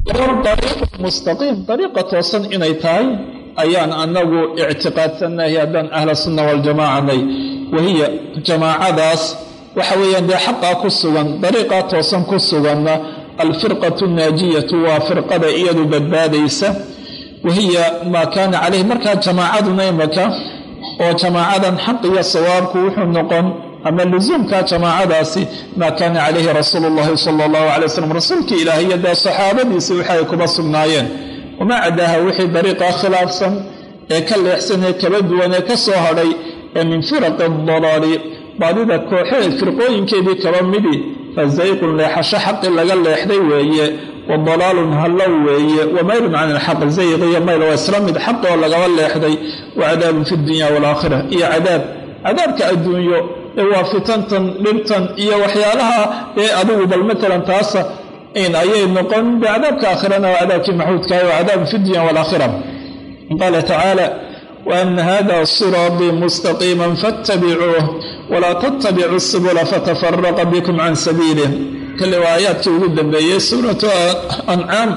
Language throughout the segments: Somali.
mustaqiim dariiqa toosan inay tahay ayaan anagu ictiqaadsanahay haddaan ahla sunna waljamaacanay. wahiya jamaacadaas waxa weeyaan dee xaqaa ku sugan dariiqaa toosan ku suganna alfirqatu naajiyatu waa firqada iyadu badbaadaysa. wahiya maa kaana calayhi markaa jamaacaduna imaka oo jamaacadan xaq iyo sawaabku wuxuu noqon ama lusuumka jamaacadaasi maa kaana calayhi rasuulu llahi sala allahu calay wasalam rasuulkii ilaahiyo dee saxaabadiisii wixi ay kuba sugnaayeen. wamaa cadaaha wixii dariiqaa khilaafsan ee ka leexsan ee kala duwan ee ka soo hadhay ee min firaqi dalaali baadida kooxeed firqooyinkeedii kaba midi fa zayqun leexasho xaqi laga leexday weeye wa dalaalun hallow weeye wa maylun can ilxaq zayq iyo mayl waa isla mid xaq oo lagaba leexday wa cadaabun fi dunya waalaakhira iyo cadaabka adduunyo ee waa fitantan dhibtan iyo waxyaalaha ee adigu bal matalan taasa in ayay noqon cadaabka aakhirana waa cadaabkii maxuudkaah wa cadaabun fi dunya waalaakhira. qaala tacaala وأن هذا صراطي مستقيما فاتبعوه ولا تتبعوا السبل فتفرق بكم عن سبيله. كل آيات وجود بي سورة أنعام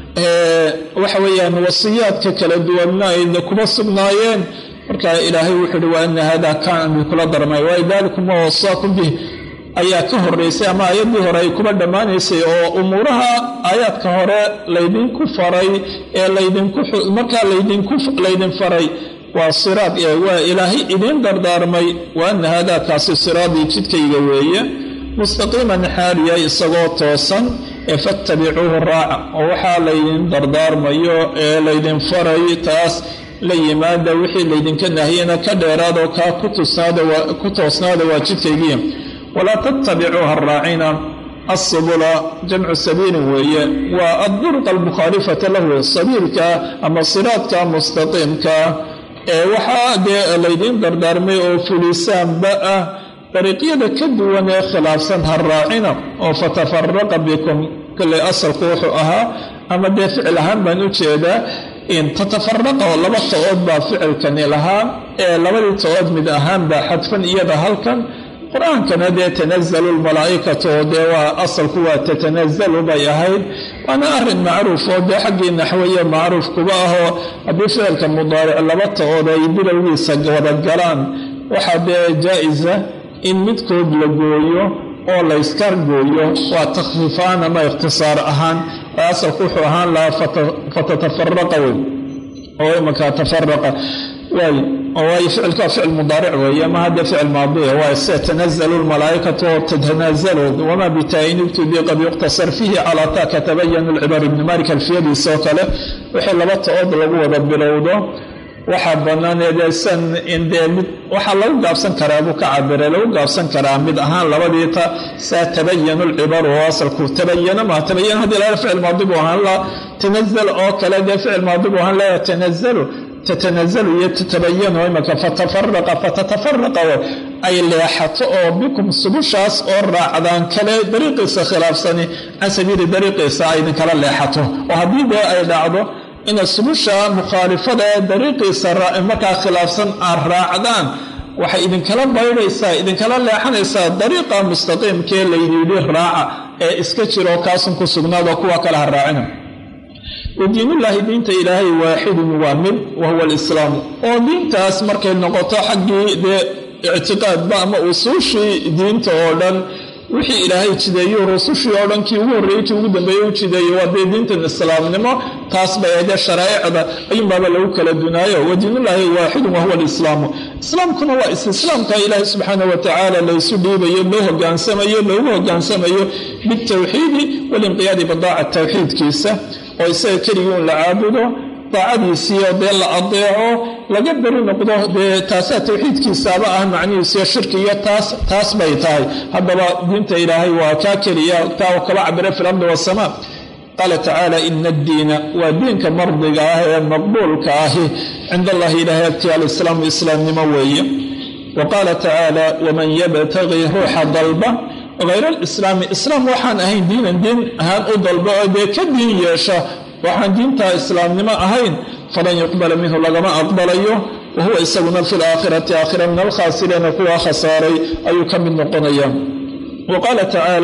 وحويا وصيات كلا دوالنا إذا كما صبنايين marka ilaahay wuxuu wa anna hada kaan kula darmay wa idalikum wa wasaakum bih ayaa ka horeysay ama ayadii hore ay kuba dhamaanaysay oo umuuraha aayadka hore laydinku faray ee marka laydin faray waa siraad ee waa ilaahay idin dardaarmay wa anna hada kaasi siraadii jidkayga weeye mustaqiiman xaaliya isagoo toosan ee fattabicuuhu raaca oo waxaa laydin dardaarmayo ee laydin faray taas la yimaada wixii laydinka nahiyana ka dheeraadoo kaa ku toosnaada waa jidkaygiya. walaa tattabicuuha raacina asubula jamcu sabiilin weeye waa adduruq almukhaalifata lahu sabiilka ama siraadka mustaqiimka ee waxaa dee laydin dardaarmay oo fulisaanba ah dariiqyada ka duwan ee khilaafsan ha raacina oo fatafaraqa bikum kale asalku wuxuu ahaa ama dee ficil ahaan baan u jeedaa in tatafaraqa oo laba to'ood baa ficilkani lahaa ee labadii to'ood mid ahaan baa xadfan iyada halkan qur-aankana dee tanazalu lmalaa'ikatu oo dee waa asalku waa tatanazalu bay ahayd waana arrin macruuf oo dee xaggii naxwiya macruuf kuba ahoo haddii ficilka mudaaric laba to'ood ay bilowgiisa wadagalaan waxaa dee jaa-isa in midkood la gooyo oo la yskar gooyo waa takhfiifaan ama ikhtisaar ahaan asalku wuxuu ahaan lahaa fatatafaraqa wey oo imankaa tafaraqa waay ficilka ficil mudaaric weeye ama hadda ficil maadiya waa se tanazalu lmalaa'ikatu oo tatanazalu wamaa bitaayin ibtudii qad yuqtasar fiihi calaa ta katabayanu lcibaar ibni malik alfiyadiisa oo kale wixii laba to'ood lagu wada bilowdo waxaa bannaaneedaysan indee mid waxaa lagu gaabsan karaa buu ka cabiray lagu gaabsan karaa mid ahaan labadiita saa tabayanu lcibaru oo asalku tabayana maa tabayan haddii laga ficil maadi buu ahaan la tanazal oo kale dee ficil maadi buu ahaan la tatanazalu iyo tatabayanu imaka fatatafaraqa ay leexato oo bikum subushaas oo raacdaan kale dariiqiisa khilaafsani can sabiili dariiqiisa ay idinkala leexato oo haddii dee ay dhacdo ina subusha mukhaalifada ee dariiqiisa markaa khilaafsan aad raacdaan waxay idinkala baydhaysaa idinkala leexanaysaa dariiqa mustaqiimkee laydidhi raaca ee iska jiro kaasun ku sugnaado kuwa kale ha raacina. wadiinullaahi diinta ilaahay waaxidun waa mid wahuwa alislaamu oo diintaas markay noqoto xaggii dee ictiqaadba ama usuushii diinta oo dhan wixii ilaahay jideeyo rusushii oo dhan kii ugu horreeyey kii ugu dambeeyey u jideeyo waa dee diintan islaamnimo taas bay aydee sharaa'icda ayunbaaba lagu kala dunaayo wadiinullaahi waaxidun wahuwa alislaamu islaamkuna waa islaamka ilaahay subxaana watacaala laysu dhiibayo loo hogaansamayo loogu hogaansamayo bitawxiidi walinqiyaadi bidaaca tawxiidkiisa oo isaga keligii un la caabudo daacadiisiioo dee la adeeco laga beri noqdo dee taasaa tawxiidkiisaaba ah macnihiisiyo shirkiiyo taas bay tahay. haddaba diinta ilaahay waa kaa keliya taa oo kaba cabira fi lardi wasamaa. qaala tacaala ina addiina waa diinka mardiga ah ee maqbuulka ahi cinda allahi ilaahay agtii alislaamu islaamnimo weeye. wa qaala tacaala waman yabtagii ruuxa dalba hayra alislaami islaam waxaan ahayn diinan diin ahaan u dalba oo dee ka diin yeesha waxaan diintaa islaamnimo ahayn falan yuqbala minhu lagama aqbalayo wahuwa isaguna fi laakhirati aakhira min alkhaasiriina kuwa khasaaray ayuu ka mid noqonaya. wa qaala tacaala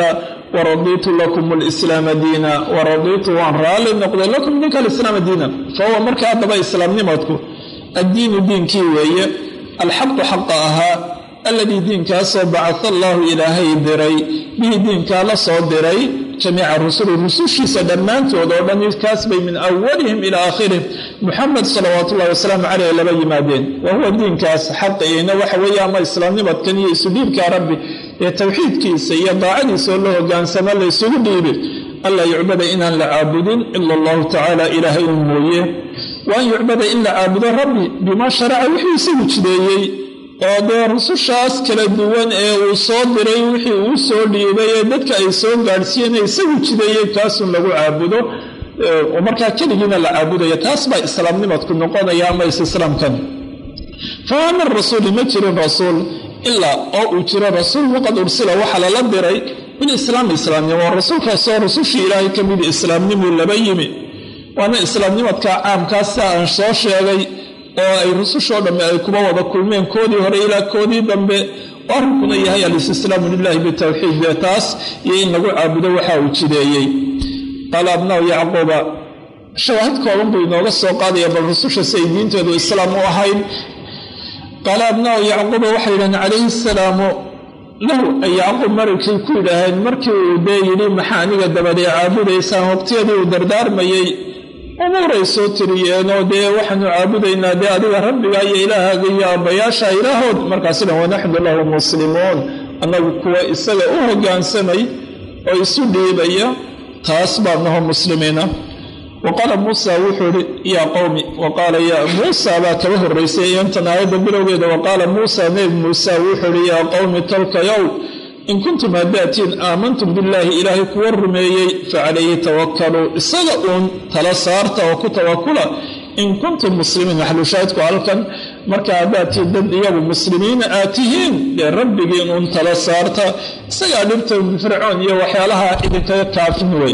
waradiitu lakum alislaama diina waradiitu waan raalli noqday lakum idinka alislaama diina fahuwa marka haddaba islaamnimadku addiinu diinkii weeye alxaqu xaqa ahaa alladii diinkaasoo bacaa allaahu ilaahay diray bihi diinkaa la soo diray jamiica rusuli rusushiisa dhammaantood oo dhan kaas bay min awalihim ilaa aakhirihim muxamed salawaatu ullahi wasalaamu caleyh laba yimaadeen wa huwa diinkaas xaqiina waxa weeye ama islaamnimadkan iyo isudhiibka rabbi ee towxiidkiisa iyo daacadiisa oo la hogaansamo la isugu dhiibi anlaa yucbada inaan la caabudin ila allahu tacaala ilaahay un mooye waan yucbada in la caabudo rabbi bimaa sharaca wixii isagu jideeyey oo dee rusushaas kala duwan ee uu soo diray wixii uu soo dhiibay ee dadka ay soo gaadhsiiyeen ee isagu jideeyey kaasun lagu caabudo oo markaa keligiina la caabudaya taas baa islaamnimadku noqonaya ama is-islaamkan famaa min rasuuli ma jirin rasuul ilaa oo uu jiro rasuul waqad ursila waxaa lala diray bilislaami islaamnimo oo rasuulkaasoo rusushii ilaahay ka midi islaamnimuu laba yimi waana islaamnimadka caamkaasa aan soo sheegay oo ay rusushoo dhamme ay kuba wada kulmeen koodii hore ilaa koodii dambe oo arrinkuna yahay alistislaamu lilaahi bitawxiid dee taas iyo in lagu caabudo waxa uu jideeyey qaala abnaaw yacquuba shawaahid kooban buu inooga soo qaadaya bal rususha say diintoodu islaam u ahayd qaala abnaaw yacquuba waxay yidhahdeen calayhi asalaamu lahu ay yacquub markay ku yidhaaheen markii uu dee yidhi maxaa aniga dabadee caabudaysaan waqtiyadii uu dardaarmayey umuuray soo tiriyeenoo dee waxaanu caabudaynaa dee adiga rabbiga iyo ilaahaaga iyo aabbayaasha ilaahood markaasina wanaxnu lahu muslimuun annagu kuwa isaga u hoggaansamay oo isu dhiibaya taas baa naho muslimiina wa qaala muusa wuxuu ihi yaa qowmi wa qaala yaa muusa baa kaba horraysay intan aayadda bilowgeeda wa qaala muusa nebi muuse wuxuu ihi yaa qowmi tolkayow in kuntum haddaatiin aamantum billaahi ilaahay kuwa rumeeyey facalayhi tawakaluu isaga uun tala saarta oo ku tawakula in kuntum muslimiin maxlushaahidku halkan marka haddaatiin dad iyagu muslimiina aad tihiin dee rabbigiin uun tala saarta isagaa dhibta fircoon iyo waxyaalaha idinkaga kaafin wey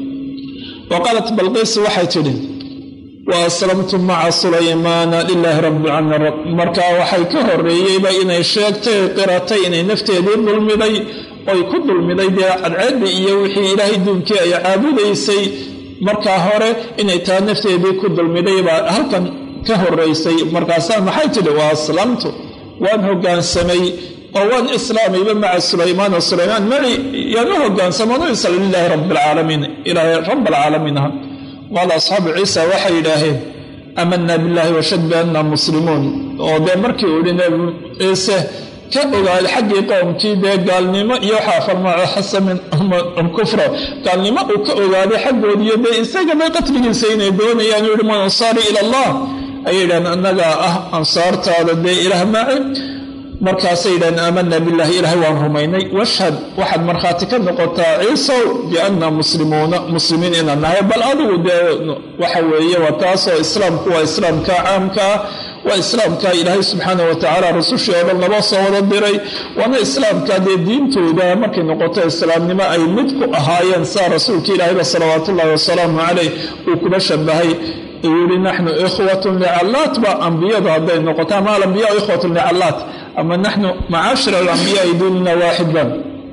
wa qaalat balqiis waxay tidhi wa aslamtu maca sulaymaana lilaahi rabbilcaalamiin markaa waxay ka horreeyeyba inay sheegtay qiratay inay nafteedii dulmiday oy ku dulmiday dee cadceeddii iyo wixii ilaahay duunkii ay caabudaysay markaa hore inay taa nafteedii ku dulmiday baa halkan ka horraysay markaasaa maxay tidhi wa aslamtu waan hoggaansamay oo waan islaamayba maca sulaymaana sulaymaan maci yaan u hoggaansaman u isla lilaahi rabbilcaalamiin ilaahay rabbalcaalamiin aha qaala asxaabu ciisa waxay yidhaaheen aamanaa billaahi washhad biannaa muslimuun oo dee markii uu yihi nebi ciise ka ogaaday xaggii qowmkii dee gaalnimo iyo waxaa farmaaco xasamin kufra gaalnimo uu ka ogaaday xaggoodiiyo dee isagaba qatligiisa inay doonayaan u yihi man ansaari ila allah ayay yidhahdeen annagaa ah ansaartaada dee ilaah maaci markaasay yidhahdeen aamanaa billaahi ilaahay waan rumaynay washhad waxaad markhaati ka noqotaa ciisow biannaa muslimuuna muslimiin inaan nahay bal adigu dee waxa weeye waa taasoo islaamku waa islaamka caamkaa waa islaamka ilaahay subxaana watacaala rasushii oo dhan laba soo wada diray waana islaamka dee diintooda markay noqoto islaamnimo ay mid ku ahaayeen saa rasuulka ilaahayba salawaatu ullahi wasalaamu caleyh uu kuba shabahay uu yihi naxnu ikhwatun licallaat ba ambiyadu hadday noqoto ama alambiyaa ikhwatun licallaat ama naxnu macaashira alambiyaai diinuna waaxid ban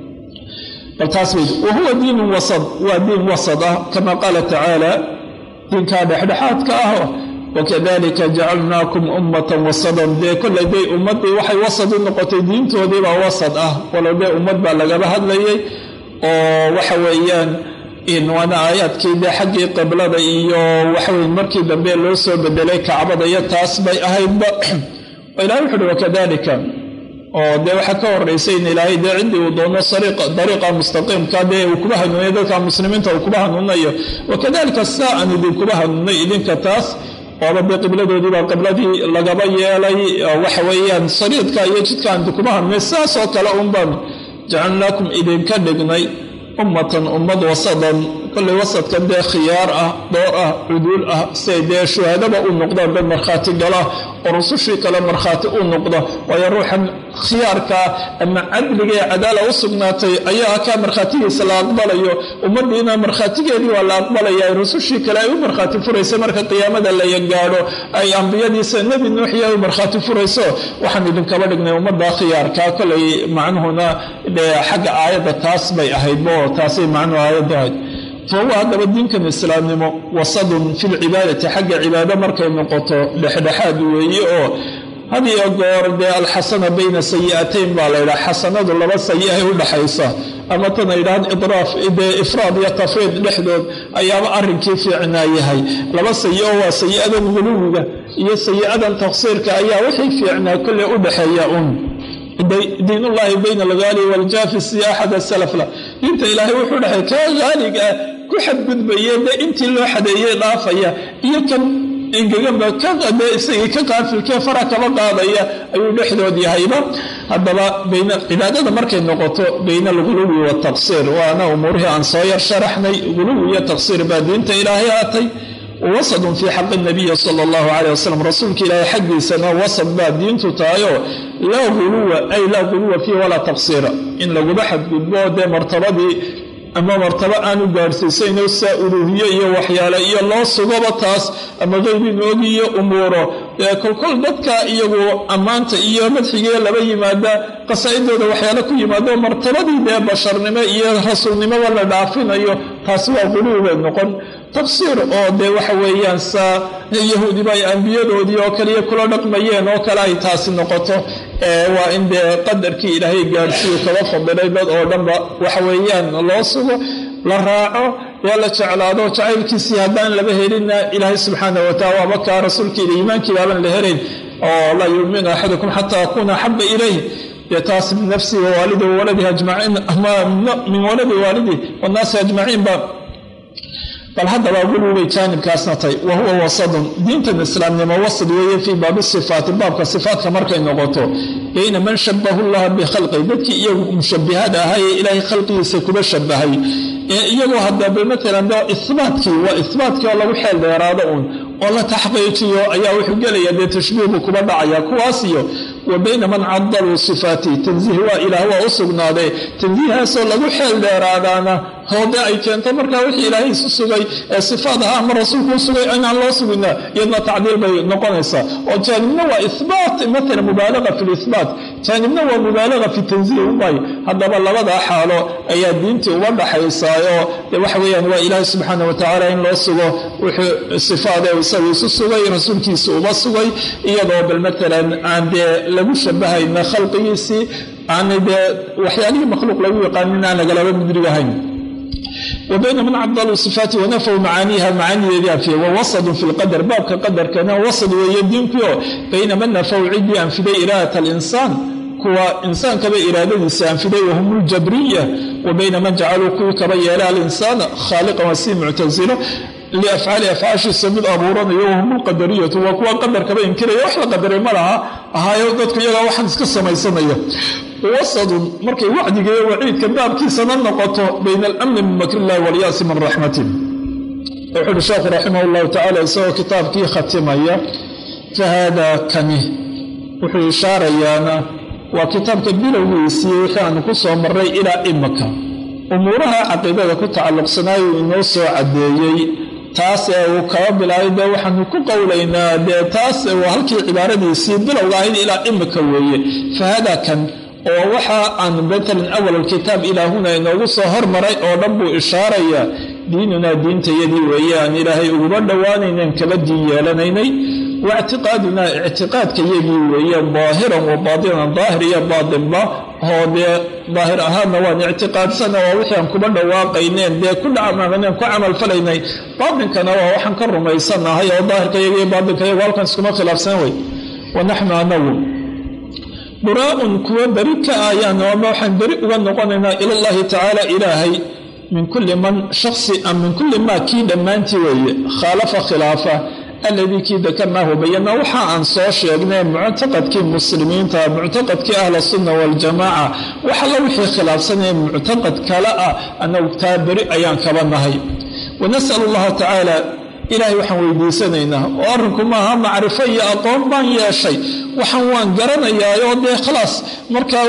bal taas bayd wahuwa diinun wasad waa diin wasad ah kama qaala tacaala diinkaa dhexdhexaadka ah wakadalika jacalnaakum ummatan wasadan dee kollay day ummaddii waxay wasad u noqotay diintoodiibaa wasad ah walow dee ummad baa lagaba hadlayay oo waxa weeyaan waana aayaadkii dee xaggii qiblada iyo waxaweye markii dambe loo soo bedelay kacbada iyo taas bay ahaydba ilahay wuxu uhi wakadalika oo dee waxaa ka horraysay in ilaahay dee ciddii uu doono dariiqa mustaqiimka dee uu kuba hanuunay dadka muslimiinta uu kuba hanuunayo wakadalika saa aan idinkuba hanuunay idinka taas ooba dee qibladoodiibaa qibladii lagaba yeelay waxa weeyaan sariidka iyo jidkaan idinkuba hanuunay saasoo kale un baan jacalnaakum idinka dhignay ummatan ummad wasadan kolley wasadkan dee khiyaar ah door ah cuduul ah siay dee shuhaadaba u noqdaan dad markhaati gala oo rusushii kale markhaati u noqda waayo ruuxan khiyaarkaa ama cadliga ee cadaala u sugnaatay ayaa kaa markhaatigiisa la aqbalayo ummadiina markhaatigeedii waa la aqbalaya rusushii kale ay u markhaati furaysa marka qiyaamada la gaadho ay ambiyadiisa nebi nuuxiya u markhaati furayso waxaan idinkaba dhignay ummadda khiyaarkaa koley macnuhuna xagga aayadda taas bay ahaydba oo taasay macnuhu aayadda ahayd fahuwa haddaba diinkan islaamnimo wasadun fi lcibaadati xagga cibaado markay noqoto dhexdhexaad weeye oo had iyo goor dee alxasana bayna sayi'atayn baa laydhaha xasanadu laba sayi-ay u dhaxaysa ama tana yidhaahd idraaf dee ifraad iyo tafriid dhexdood ayaaba arrinkii fiicnaa yahay laba sayi-o waa sayi-adan guluwiga iyo sayi-adan taqsiirka ayaa wixii fiicnaa kolley u dhaxeeya diinullaahi bayna alghaali waljaafi sida axad salafla diinta ilaahay wuxuu dhaxay kaa haaliga ah ku xadgudbaya dee intii loo xadeeyey dhaafaya iyo kan engeganba isagii ka qaafilkee fara kaba qaadaya ayuu dhexdood yahayba haddaba cibaadada markay noqoto bayna alguluwi wataqsiir waana umuurihii aan soo yar sharaxnay guluwi iyo taqsiir baa diinta ilaahay aatay wasadun fii xaqi nabiyi sala allahu caleyh wasalam rasuulka ilaahay xaggiisana wasad baa diintu tahayoo laa guluwa ay laa guluwa fiihi walaa taqsiira in laguba xadgudbo dee martabadii ama martabo aanu gaadhsiisayno saa uluuhiye iyo waxyaale iyo loo sugoba taas ama qeybiin ogiyo umuuro kolkol dadka iyagu ammaanta iyo madxigiiya laba yimaada qasaa'idooda waxyaale ku yimaado martabadii dee basharnimo iyo rasuulnimoba la dhaafinayo taasi waa quluubay noqon taqsiir oo dee waxa weeyaan saa yahuudiba ay ambiyadoodii oo kaliya kula dhaqmayeen oo kale ay taasi noqoto waa in dee qadarkii ilaahay gaadhsiiyu kaba fadilay dad oo dhanba waxa weeyaan loo sugo la raaco ee la jeclaado jacaylkiisii haddaan laba helina ilaahay subxaana wataala waaba kaa rasuulkiila iimaankii baaban la helayn oo laa yuuminu axadukum xataa akuuna axaba ilayh dee taas min nafsihi wawaalidi wawaladihi ajmaciin min waladi waalidi wannaasi ajmaciinba bal haddaba guluubay jaanibkaasna tay wa huwa wasadun diintan islaamnimo wasad weeye fii baabi sifaati baabka sifaatka markay noqoto bayna man shabahu llaha bikhalqi dadkii iyagu mushabihada ahaa ee ilaahay khalqigiisa kuba shabahay iyagoo haddaba maalan ibaatkii waa ibaatkii oo lagu xeel dheeraado uun oo la taxqiijiyo ayaa wuxuu gelaya dee tashbiihbu kuba dhacaya kuwaas iyo wa bayna man cadaluu sifaatii tansiih waa ilaah waa u sugnaadee tansiihaasoo lagu xeel dheeraadaana hoode ay keento markaa wixii ilaahay isu sugay ee sifaad ahaa ama rasuulku u sugay inaan loo sugina iyadna tacdiil bay noqonaysaa oo jaanibna waa ibaat maala mubaalaga fi libaat jaanibna waa mubaalaga fi tansiih umay haddaba labadaa xaalo ayaa diintii uga dhaxaysaayo waxa weyaan waa ilaahay subxaana watacaala in loo sugo wuxuu sifaade isagu isu sugay rasuulkiisa uba sugay iyadoo bal maalan aan dee lagu shabahayna khalqigiisii aan dee waxyaalihii makhluuq lagu yaqaanin aan lagalaba mudrigahayn وبين من عضلوا صفاته ونفوا معانيها معاني ذاتها ووصدوا في القدر بابك قدر كان وصد ويدينكو بين من نفوا عدي أنفدي إرادة الإنسان كوا إنسان كبا إرادة أنفدي وهم الجبرية وبين من جعلوا كوا كبا يلا الإنسان خالق وسيم معتزلة لأفعال أفعاش السبيل أبوران يوهم القدرية وكوا قدر كبا ينكر يوحل قدر ملها هاي وقتك يلا واحد اسكسا ما يسميه ووصد مركي وعدك وعيد كباب كيسنا نقطه بين الأمن من مكر الله والياس من رحمته وحد الشيخ رحمه الله تعالى يسوى كتاب كي ختمية فهذا كمه وحد إشارة يانا وكتاب كبير ويسي وحان قصة مري إلى إمكا أمورها عقيدة كتعلق سنايو إنوسو عديي taas uu kaba bilaayay waxaan ku qowlaynaa taas oo halkii cibaaradiisii bilowgayd ilaa imka weeye fahada kan oo waxa aan bedelan awal kitab ilaahuna inoogu soo hormaray oo dhan buu ishaaraya diinuna diintayadii weeyaan ilaahay ugu dhawaanayneen kala diin yeelanaynay واعتقادنا اعتقاد كيجي ويا ظاهرا وباطنا ظاهر يا باطن هذا ظاهر أهلنا وان اعتقاد سنة ووحيان كبرنا واقعينين دي كل عمالنا كعمل فليني باطن كان وحن كرم يسنى هيا وظاهر كيجي باطن كيجي والكن سكما خلاف سنوي ونحن نقول براء كوا بريك آيان وما وحن بريء ونقننا إلى الله تعالى إلهي من كل من شخص أم من كل ما كيد ما انتوي خالف خلافه الذي كيد كما هو بينا وحا عن صوشيقنا معتقد كي المسلمين معتقد كي أهل السنة والجماعة وحا لوحي خلاف سنة معتقد كلاء أنه تابري أيان كبنهي wanas'al allaha tacaala ilaahay waxaan weydiisanaynaa oo arrinku maaha macrifo iyo aqoon baan yeeshay waxaan waan garanayaa oo dee khalaas markaa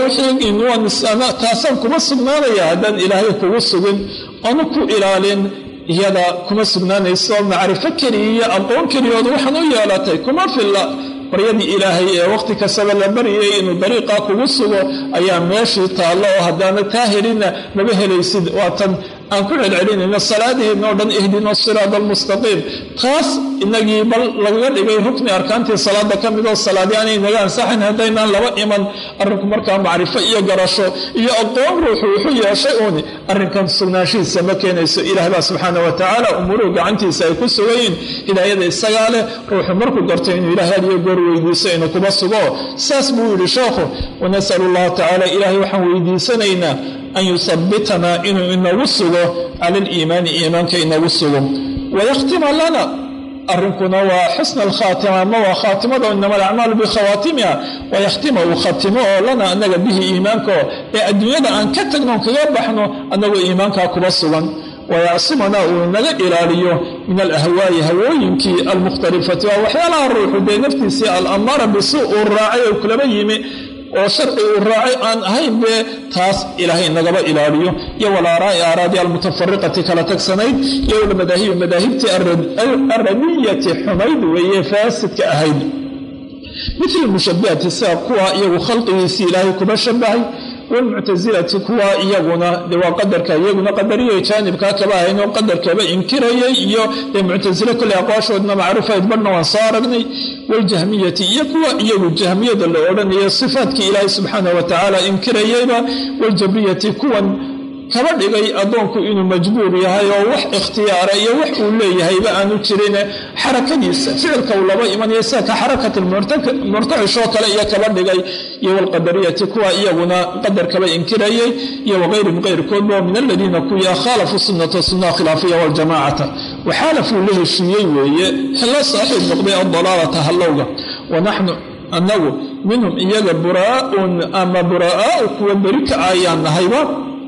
taasaan kuma sugnaanaya haddaan ilaahay kugu sugin oonu ku ilaalin iyada kuma sugnaanayso macrifo keliya iyo aqoon keliyooda waxaan u yeelatay kuma filla baryadii ilaahay ee wakhti kastaba la baryayay inuu dariiqaa kugu sugo ayaa meeshii taallo oo haddaana taa helinna maba helaysid waatan aan ku celcelinayno salaadaheenna oo dhan ihdina siraada almustaqiim taas inagii bal lagaga dhigay rukni arkaantii salaada ka midoo salaadii aanay naga ansaxayn haddaynaan laba iman arrinku markaa macrifo iyo garasho iyo aqoon ruuxu wuxuu yeeshay uuni arrinkan sugnaanshihiisa ma keenayso ilaah baa subxaana wa tacaala umuruhu gacantiisa ay ku sugayiin hidaayada isagaa leh ruuxu markuu garto inuu ilaah had iyo goor weydiiso inuu kuba sugo saas buu yidhi sheekhu wanas'al allaha tacaala ilaahay waxaan weydiisanaynaa an yusabitanaa inuu inagu sugo cala aliimaani iimaanka inagu sugo wayakhtima lana arrinkuna waa xusna alkhaatima ama waa khaatimada inama alacmaalu bikhawaatimiha wayakhtima uu khatimo oo lana anaga bihi iimaankaoo ee adduunyada aan ka tagnoon kaga baxno annagoo iimaankaa kuba sugan wayacsimana uu naga ilaaliyo min alahwaa'i hawooyinkii almukhtalifati waa waxyaalaha ruuxu dee naftiisii alamaara bisuu uu raacay oo kulaba yimi oo sharci uu raacay aan ahayn bee taas ilaahay nagaba ilaaliyo iyo walaaraa'i aaraadii almutafariqati kala tagsanayd iyo walmadaahibi madaahibtii arradiyati xumayd weeye faasidka ahayd mitl mushabihati sida kuwa iyagu khalqigiisii ilaahay kuba shabahay walmuctasilati kuwa iyaguna de waa qadarka iyaguna qadariya jaanibkaa kaba ahayn oo qadarkaba inkirayay iyo dee muctasile kolley aqwaashoodna macruufayd badhna waan soo aragnay waljahmiyati iyo kuwa iyagu jahmiyada la odhanayo sifaadkii ilaahay subxaana wa tacaala inkirayayba waljabriyati kuwan kaba dhigay addoonku inuu majbuur yahay oo wax ikhtiyaara iyo wax uu leeyahayba aanu jirine xarakadiisa ficilka uu laba imanayo sida ka xarakat murtacishoo kale iyo kaba dhigay iyo walqadariyati kuwa iyaguna qadarkaba inkirayay iyo wakayrihim kayrkoodba min aladiina kuwii khaalafuu sunnata sunnaha khilaafiya waljamaacata waxaalafuu la heshiiyey weeye la saaxiib noqday adalaalata hallowga wanaxnu annagu minhum iyaga buraaun ama buraa'aau kuwa beri ka ayaan nahayba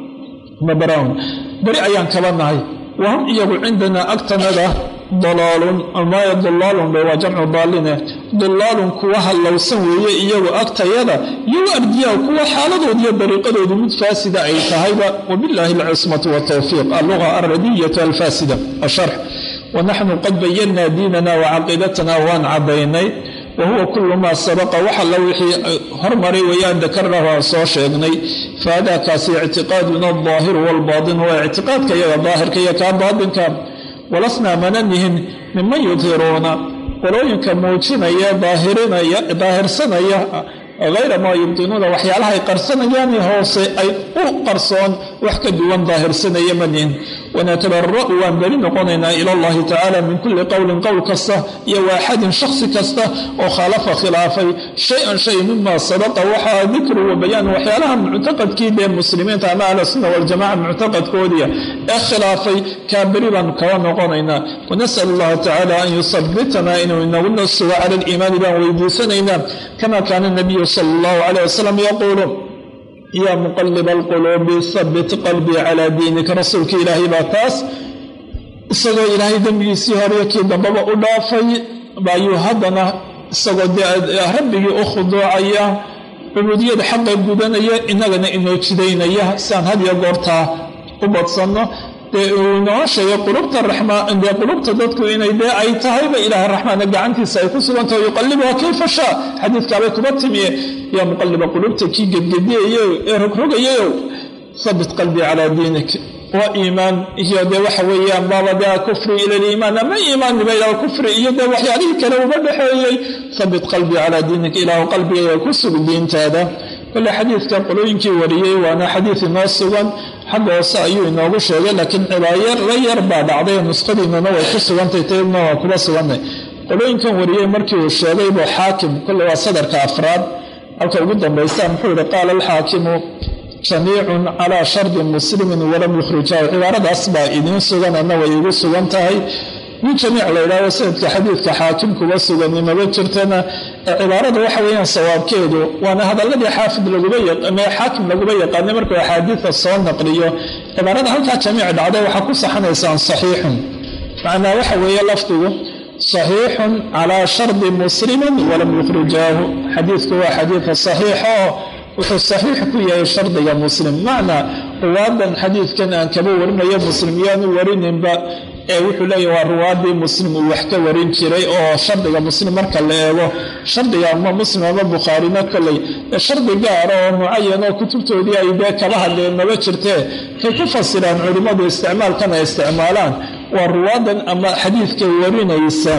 beri ayaan kaba nahay wahum iyagu cindanaa agtanada dalaalun amaya dalaalun waa jamcu daaline dalaalun kuwa hallowsan weeye iyagu agtayada iyo ardiyaa kuwa xaaladood iyo dariiqadoodu mid faasida ay tahayba wabilaahi alcismatu watawfiiq alluga alradiyatu alfaasida asharx wanaxnu qad bayanaa diinana wacaqiidatana waan cadaynay wahuwa kulu maa sabaqa wax alla wixii hormaray wayaan dakarnahu aan soo sheegnay faadaakaasi ictiqaaduna aldaahiru waalbaatin waa ictiqaadka iyaga daahirka iyo kaa baatinka walasnaa mananihin miman yudhiruuna qolooyinka muujinaya daahirsanaya hayra maa yubdinuuna waxyaalahay qarsanayaani hoose ay u qarsoon wax ka duwan daahirsanaya manihin wanatabara'u waan beri noqonaynaa ila allahi tacaala min kulli qowlin qowl kasta iyo waaxadin shakhsi kasta oo khaalafa khilaafay shay-an shay mima sabaqa waxaa dikru wa bayaan waxyaalaha muctaqadkii dee muslimiinta ama ahlusunna waljamaca muctaqadkoodiia ee khilaafay kaa beri baan kaba noqonaynaa wanas'al allaha tacaala an yusabitanaa inuu inaguna sugo cala aliimaani baan weydiisanaynaa kama kaana nabiyu sala allahu calayh wasalam yaquulu yaa muqalib alquluubi habit qalbii calaa diinika rasuulka ilaahay baa taas isagoo ilaahay dembigiisii hore kii dambaba u dhaafay baayuu haddana isagoo dee rabbigii u khuduucaya cubuudiyada xaqa gudanaya inagana inoo jidaynaya siaan hadiyo goortaa u badsanno dee uu inoo sheegay qulubta qulubta dadku inay dee ay tahayba ilaahay raxmaana gacantiisa ay ku sugantaho yuqallibuha kayfa shaa xadiidkaabay kuba timiye yaa muqalliba qulubta kii gedgediyayo ee rogrogayayow habit qalbii calaa diinik waa iimaan iyo dee waxa weeyaan baaba dee kufri ila liimaan ama iimaanniba ilaa kufri iyo dee waxyaalihii kale uga dhaxeeyey habit qalbii calaa diinik ilaahu qalbigaya ku sug diintaada kole xadiidka qolooyinkii wariyey waana xadiid inoo sugan xagga hoose ayuu inoogu sheegay laakiin cibaayar la yar baa dhacday nusqadiinana way ku sugantay taydna waa kuba sugannay qolooyinkan wariyey markii uu sheegaybu xaakim kole waa sadarka afraad halka ugu dambaysa muxuu yihi qaala alxaakimu jamiicun calaa shardi muslimin walam yukhrijaahu cibaaradaas baa idiin sugan adna way igu sugan tahay min jamiic la yidhahdo sanadka xadiidka xaakim kuba sugani maba jirtana cibaarada waxa weeyaan sawaabkeedu waana hadaladii xaafid xaakim laguba yaqaanay markuu axaadiida soo naqliyo cibaarada halkaa jamiic dhacday waxaa ku saxanaysaan saxiixun macnaa waxa weeye lafdigu saxiixun calaa shardi muslimin walam yukhrijaahu xadiidku waa xadiidka saxiixa oo wuxuu saxiix ku yahay shardiga muslim macnaa ruwaadan xadiidkan aan kaba warinayo muslim yaanu warininba ee wuxuu leeyahy waa ruwaadii muslim uu wax ka warin jiray oo shardiga muslim marka la eego shardiga ama muslim ama bukhaarina kolley shardi gaara oo mucayan oo kutubtoodii ay dee kala hadleen maba jirtee kay ku fasiraan culimmadu isticmaalkan ay isticmaalaan waa ruwaadan ama xadiidkay warinaysa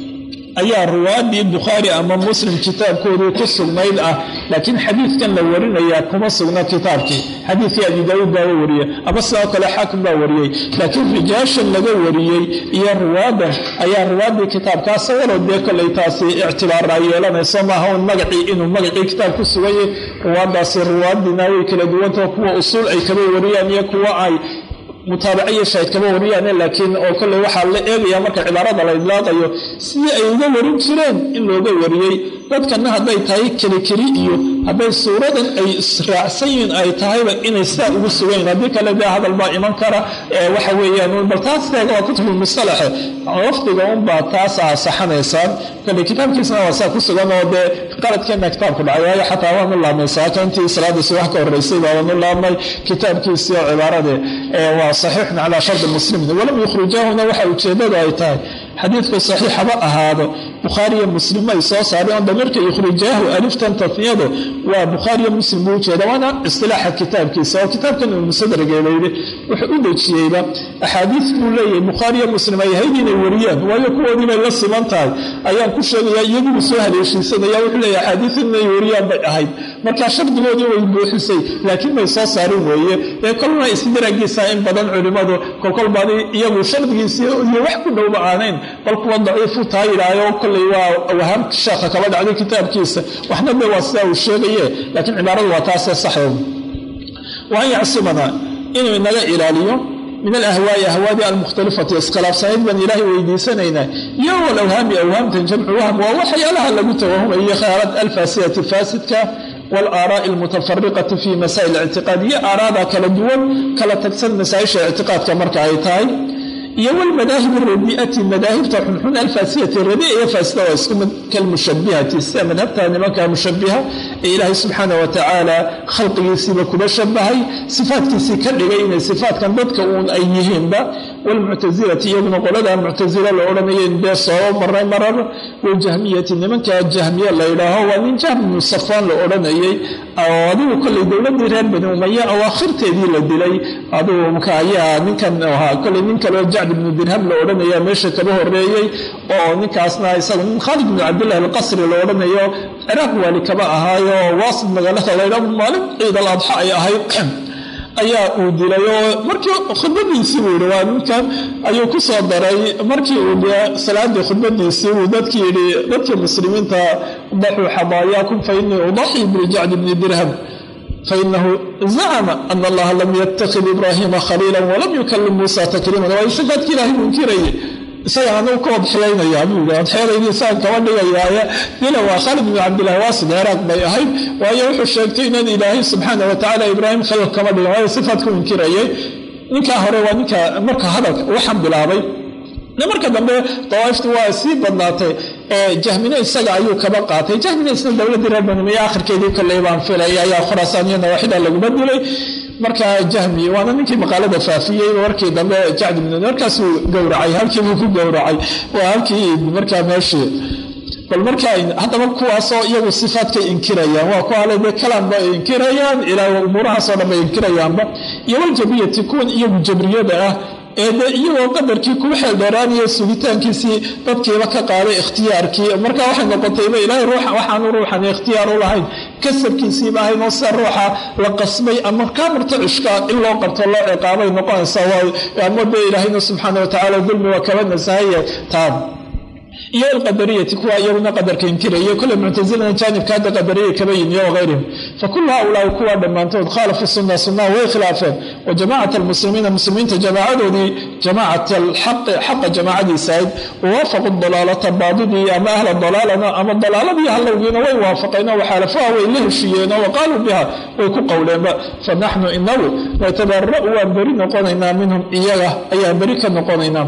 ayaa ruwaadii bukhaari ama muslim kitaabkoodii ku sugnayd ah laakiin xadiidkan la warinayaa kuma sugna kitaabkii xadiidkii abi daawuud baa wariyey ama sidoo kale xaakim baa wariyey laakiin rijaashan laga wariyey iyo ruwaadan ayaa ruwaadii kitaabkaas walow dee kolley taasi ictibaara yeelanayso maaha un magacii inuu magacii kitaab ku suganyay ruwaadaasi ruwaadina way kala duwantao kuwa usuul ay kaba wariyaan iyo kuwa ay mutaabaciyo shaahid kama wariyaan laakiin oo kolley waxaa la eegaya marka cibaarada la idlaaqayo sidii ay uga warin jireen in looga wariyey dadkana hadday tahay kelikeli iyo hadday suuradan ay israacsan yihiin ay tahayba inay sidaa ugu sugayn haddii kale dee hadal baa iman kara waxa weeyaan bal taas teega waa kutubul mustalaxe lafdiga unbaa taas saxanaysaan kolley kitaabkiisana waa saa ku sugan oo dee qaladkeena kitaabku dhacay waayo xataa waanu laabnay saakantii salaadii subax ka horreysay baanu laabnay kitaabkiisii oo cibaarade waa صحيح على شرط المسلمين ولم يخرجاهنا waxa ujeedadu ay tahay xadiidku saxiix haba ahaado bukhaari iyo muslim ay soo saareen damirka yukhrijaahu aliftan tafniyadu waa bukhaari iyo muslim uu jeeda wana istilaaxa kitaabkiisa oo kitaabkan uu musadrageeyay wuxuu u dajiyayba axaadiis uu leeyahay bukhaari iyo muslim ay haydinay wariyaan waayo kuwoodii bay la siman tahay ayaan ku sheegaya iyagu soo haleeshiisanaya wuxuu leeyahay axaadiis inay wariyaan bay ahayd marka shardigoodii way buuxisay laakiin bay soo saareen weeye ee kolna isdiragiisa in badan culimadu kolkolbaadi iyagu shardigiisa iyo wax ku dhowba aanayn bal kuwa daciifu taa ilaayo kolley waa wahamka sheekha kaba dhacday kitaabkiisa waxna de waa sidaa uu sheegaye laakiin cibaaradu waa taasee saxeed waan yacsimana inuu inaga ilaaliyo من الأهواء أهواء المختلفة اسقلاف سعيد بن إلهي ويديسنينا يوم الأوهام أوهام تنجمع وهم ووحي لها لقلت وهم هي خيارات الفاسدة الفاسدة والآراء المتفرقة في مسائل الاعتقادية آراء كلا دول كلا تكسن مسائل الاعتقاد كمركة عيتاي يوم المذاهب الرديئة المذاهب تحنحن الفاسدة الرديئة فاسدة واسكم كالمشبهة السامن هبتها نمكها مشبهة إلهي سبحانه وتعالى خلق يسيبك بشبهي صفات كيسي كالرغين صفات كان بدكون أيهين با والمعتزلة يوم قولها المعتزلة العلميين بيصعوا مرة والجهمية نمكها الجهمية اللي إلهه ومن جهم الصفان العلميين أو أدو كل دولة ديران بن أمية أو آخر تديل الدلي أدو مكايا كل منك لو جعد بن درهم العلمية ماشي كبه الرئي أو منك أصنع يساق خالد بن عبد الله القصر العلمية رغوة لكباءها واصل مغالطة غير مالك عيد الأضحى ayaa uu dilay markii khudbadiisii uu dhawaa ninkan ayuu ku soo daray markii uu salaadii khudbadiisii uu dadkii muslimiinta dhaxu xabaayakum fa inni udahi bil ja'd ibn dirham فإنه زعم أن الله لم يتخذ إبراهيم خليلا ولم يكلم موسى تكليما ويصفات كلاهي منكرية isaga anu ka wadxeynaya abuga wadxeynayay saan ka wadhigaya ila waa Khalid ibn Abdullah Wasid Iraq bay ahayd waayo wuxuu sheegtay in Ilaahay subhanahu wa ta'ala Ibrahim khayr kama dhigay sifaadku inkirayay ninka hore waa ninka marka hadalka waxaan bilaabay marka dambe tawaaftu waa si badnaatay jahmina isaga ayuu kaba qaatay jahmina isna dawladda reer Bani Umayya aakhirkeedii kale baan filay ayaa khurasaaniyada waxida lagu badilay marka jahmi waana ninkii maqaalada faafiyay warkii dambe jacd ibn markaas uu gowracay halkii uu ku gowracay waa halkii marka meeshii bal marka hadaba kuwaasoo iyagu sifaadka inkirayaan waa ku halay kalaamba inkirayaan ilaa umuraha soo dhamay inkirayaanba iyo jabiyati kun iyagu jabriyada ah iyagoo qadarkii ku xeel dheeraanaya sugitaankiisii dadkiiba ka qaaday ikhtiyaarkii marka waxay noqotayba ilaahay waxaanu ruuxan ikhtiyaar u lahayn kasabkiisiiba ahayn oo saa ruuxa la qasbay ama kaamirta cishka in loo qabto loo ciqaabay noqonaysaa ama dee ilaahayna subxaana watacaala dulmi waa kaba nasahaye taan iyo alqadariyati kuwa iyaguna qadarka inkiraya kule muctazilana jaanibka hadda qadariya kaba yimi iyo gayrihim fakul haulaa kuwa dhammaantood khaalafu sunna way khilaafeen wa jamacat almuslimiina muslimiinta jamaacadoodii jamacat xaqa jamaacadiisayd wawaafaqu dalaalata baadidii ama ahla dalaalana ama dalaaladii halowgiina way waafaqeen oo waxaalafaha way la heshiiyeen oo waqaaluu biha way ku qowleenba fanaxnu inagu natabara'u waan beri noqonaynaa minhum iyaga ayaan beri ka noqonaynaa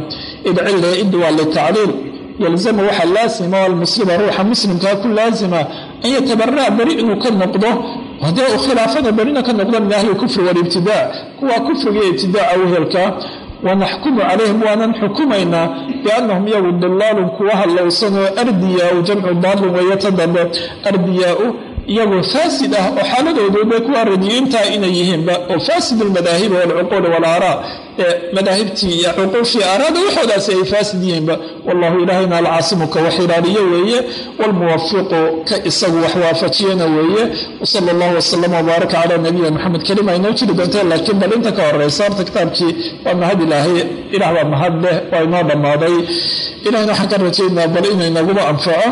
idcille id waa litacliil yalzamu waxaa laasima almuslima ruuxa muslimkaa ku laasima an yatabara'a beri inuu ka noqdo haddii uu khilaafada berina ka noqdo min ahli kufri walibtidaa kuwa kufriga iyo ibtidaaca wehelka wanaxkumu calayhim waanan xukumaynaa biannahum iyagu dallaalun kuwa hallowsanoo ardiyaa-u jamcu daalin weeyata dambe ardiyaa-u iyagoo faasid ah oo xaaladooduba kuwa radiyiintaa inay yihiinba oo faasid almadaahibi waalcuquuli waalaaraa ee madaahibtii iyo cuquushii aaraada waxoodaasi ay faasid yihiinba wallahu ilaahayna alcaasimu ka wax ilaaliyo weeye waalmuwafiqu ka isagu wax waafajiyana weeye wasala allahu wasalam wabaaraka calaa nabiyina maxamed kelima aynoo jiri doonteen laakiin bal inta ka horeysa horta kitaabkii waa mahad ilaahay ilaah baa mahad leh waa inoo dhammaaday ilahayna waxaan ka rajaynaa bal inaynaguba anfaco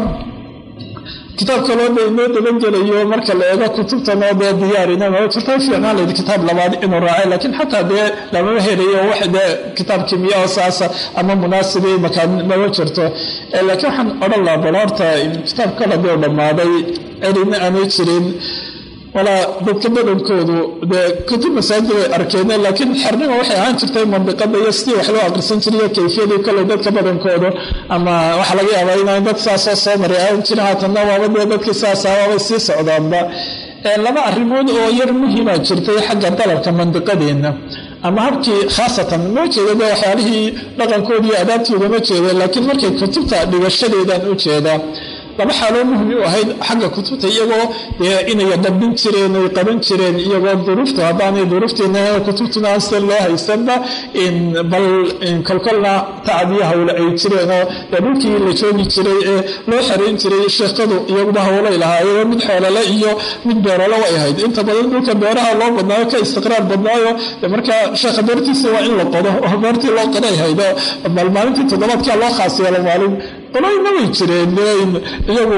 kitaab kaloo dee inoo dabangelayo marka la eego kutubtanoo dee diyaarinama jirta fiicnaan layd kitaab labaad inuu raacay laakiin xataa dee lamama helayo wax dee kitaab kimiyaa saasa ama munaasibay makaan mama jirto laakiin waxaan odhan lahaa bal horta kitaab kale dee dhammaaday celina aanay jirin walaa dadka badankoodu dee kutub masaajid way arkeen laakiin xernima waxay ahaan jirtay mandiqada iyo sidii wax loo aqrisan jiriyo kayfiyadii kale dadka badankoodu ama waxa laga yaabaa inaan dad saasoo soo maray aan jirin haatanna waaba dee dadkii saasa waabay sii socdaanba laba arrimood oo yar muhiima jirtay xagga dalabka mandiqadeenna ama habkii khaasatan ma jeeda dee waxyaalihii dhaqankoodii iyo adaabtii ugama jeeda laakiin markay kutubta dhigashadeedaan u jeedaa laba xaaloo muhim u ahayd xagga kutubta iyagoo inay dabin jireen ay qaban jireen iyagoo duruufta haddaanay duruufteena kutubtuna aanse loo haysanba bal kolkolna tacadiyo hawle ay jireenoo dhulkii la joogi jiray ee loo xerayn jiray sheekadu iyaguba hawlay lahaayeen mid xoolale iyo mid beerole way ahayd inta badan dhulka beeraha loo badnaayo ka istiqraar badnaayo markaa sheekha beertiisa waa in la qodo oo beertii loo qoday haydo bal maalintii toddobaadkaa loo khaas yeelo maalin qoloyna way jireen iyagu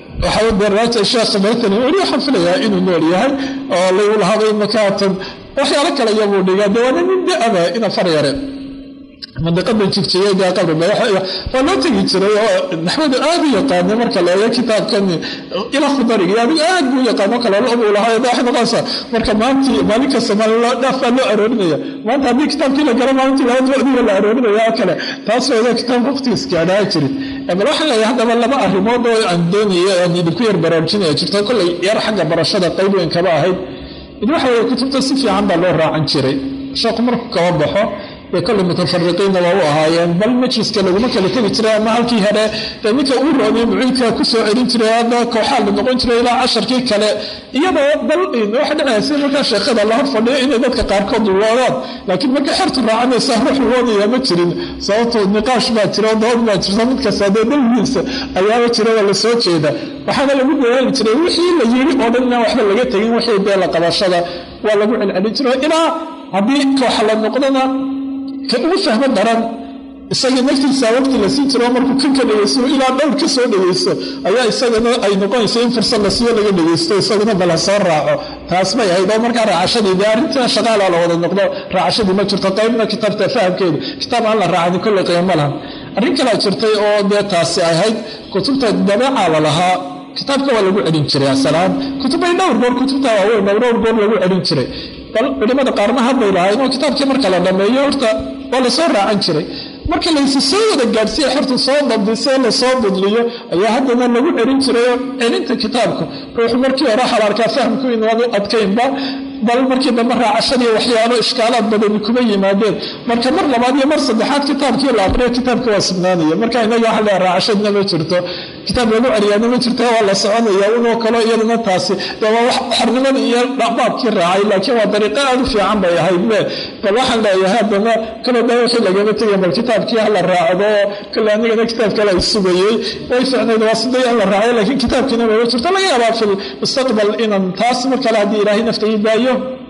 waxaa sheekha beertani weli waxaan filayaa inuu nool yahay oo lagu lahaabay makaatan waxyaalo kale iyaguu dhiga dee waana nin da-aba ina far yare mandiqada jigjiyeega qabriba waa loo tegi jiray oo naxwadu aad u yaqaana marka la eego kitaabkan ila khudariga adigu aad buu yaqaano kale lobuu lahaa waxay noqonaysaa marka maalin kasta dhaaf baa loo aroorinaya maanta haddii kitaabkii la galo maalintii labadiga la aroorinaya oo kale taas waa kitaab waqtigiis gaadhaa jirin bal waxaan leeyahay haddaba laba arrimood oo aan doonaya aan idinku yar baraarujinaya jirta kollay yar xagga barashada qayb weyn kaba ahayd mid waxa weeye kutubta si fiican baa loo raacan jiray sheekhu markuu kaba baxo kole mutafariqiinna waa u ahaayeen bal majliska laguma kala tegi jiray ama halkii hore ninka uu roonay muciidka ku soo celin jiray hadda kooxaa la noqon jiray ilaa casharkii kale iyadoo bal waxa dhacaysa markaa sheekada la hor fadhiyo inay dadka qaarkood luloodaan laakiin markay xertu raacanaysa ruux luloodaya ma jirin sababtoo niqaash baa jira dood baa jirta mid kasta dee dalgiisa ayaaba jira waa la soo jeeda waxaana lagu dadaali jiray wixii la yiri oo dhan inaan waxba laga tegin wixii dee la qabashada waa lagu celcelin jiray ilaa haddii kooxa la noqdana ka ugu fahmo daran isagii naftiisa waqti la siin jiro markuu kanka dhegeysto ilaa dhowr ka soo dhegeysto ayaa isagana ay noqonaysa in fursad la siiyo laga dhegeysto isaguna bala soo raaco taas may ahayd oo markaa raacashadii dee arrintaa shaqaalaa la wada noqdo raacashadii ma jirto qaybna kitaabta fahamkeedu kitaab aan la raacani kolley qiimo lahan arrin kalaa jirtay oo dee taasi ahayd kutubta dabeecaa la lahaa kitaabka waa lagu celin jiray asalaan kutubay dhowr goor kutubta waaweyn dhowr goor lagu celin jiray bal culimada qaarna hadbay lahayn oo kitaabkii marka la dhammeeyo horta waa la soo raacan jiray marka laysi soo wada gaadhsiiya xertu soo dabdisee lasoo budliyo ayaa haddana lagu celin jirayoo celinta kitaabka ruuxu markii hore waxaa la arkaa fahamku inaanu adkaynba bal markii dambe raacashadii waxyaalo ishkaalaad badani kuma yimaadeen marka mar labaad iyo mar saddexaad kitaabkii la aqriyo kitaabka waa sugnaanaya marka inaga waxa leeyahay raacashadna ma jirto kitaab lagu celiyaana ma jirto waa la soconaya unoo kalo iyadana taasi waa wax xornimada iyo dhaqbaabkii raacay laakiin waa dariiqo aad u fiican bay ahayd bal waxaan leeyahay haddana kale da wixii lagama tegay bal kitaabkii ha la raacdo kale anigana kitaab kale ay sugayey way fiicnayd waa siday aan la raacay laakiin kitaabkiina ma jirto laga yaabaa fil mustaqbal inaan taas mar kale haddii ilaahay nafta ii daayo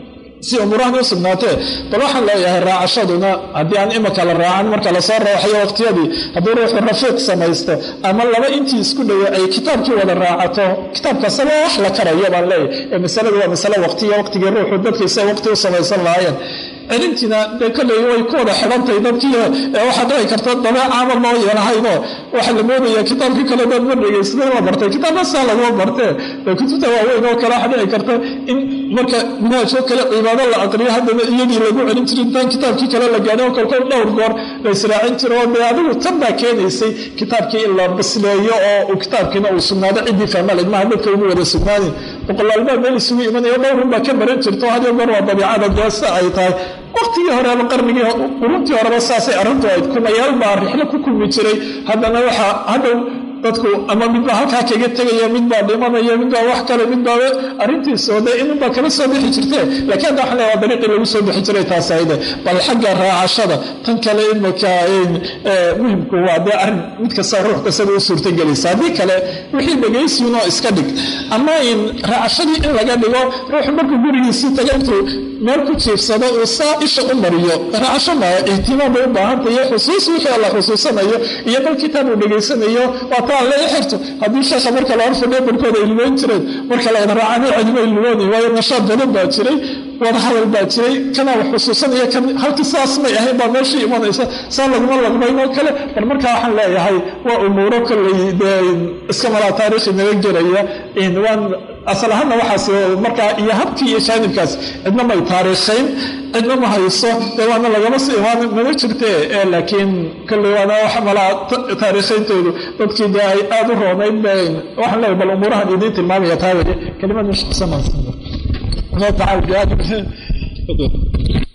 si umurahan u sugnaatee bal waxaan leeyahay raacashaduna haddii aan imika la raacan marka lasoo raaxayo waqtiyadii hadduu ruuxu rafiiq samaysto ama laba intii isku dhawo ay kitaabkii wada raacato kitaabkasaba wax la karayo baan leeyahay masaladu waa masale waqtiya waqtigii ruuxu dadkiisa waqti u samaysan lahaayeen celintiina dee kolley way ku wada xidhantahay dadkii waxaa dhici karta dabeecaama loo yeelahayno waxaa la moodaya kitaabkii kale dad ma dhegaysada la bartay kitaabna saa laguma bartee kutubta waaweyn oo kale waxaa dhici karta in marka manhaajoo kale cibaado la aqriyo haddana iyadii lagu celin jiray intaan kitaabkii kale la gaadhay oo kolkol dhowr goor la israacin jiro oo dee adigu tan baa keenaysay kitaabkii in la basleeyo oo kitaabkiina uu sugnaado ciddii fahmaled maha dadka ugu wada sugnaanin boqolaalbaa meel isugu imanayo dhowrun baa ka baran jirto hadiyo goor waa dabiicada goosta ay tahay waqtigii horeaba qarnigii quruntii horeba saasay arrintu ayd kumayaal baa rixlo ku kulmi jiray haddana waxaa hadhow dadku ama midbaa halkaa kaga tegaya midbaa dhimanaya midbaa wax kale midbaa arrintiisa de inunbaa kala soo bixi jirtee lakiin hadda waxaan leeyaha dariiqii lagu soo bixi jiray taas ayde bal xagga raacashada tan kale imaka muhimku waa dee arrin mid kasta ruux kastada u suurtagelaysa haddii kale wixii dhegaysiinoo iska dhig ama in raacashadii in laga dhigo ruuxu markuu gurigiisii taga intuu meel ku jiifsado uu saa isha u mariyo raacasho maa ihtimaam bay u baahantayo xusuus wixii la xusuusanayo iyo bal kitaab uu dhegaysanayo waa taan la xirto haddii sheekha marka la horfadhiyo barkooda ay lugoyn jireen marka la wada raacana cidima ay lugoonay waayo nashaad badan baa jiray wada hadal baa jiray kana wax xusuusanaya kan halkii saas may ahayn baa meeshii imanaysa saa laguma laqbayn oo kale bal markaa waxaan leeyahay waa umuuro kolley dee iska malaa taariikhi naga geraya waan asal ahaanna waxaas markaa iyo habkii iyo jaanibkaas cidna may taariikhayn cidna ma hayso dee waana lagama sii imaan mana jirtee laakiin kolley waana wax malaa taariikhayntoodu dadkii dee ay aad u roonayn waxaan leeyahay bal umuurahan idiin tilmaamaya taa weye kelimad mashqsanaysa الله تعالى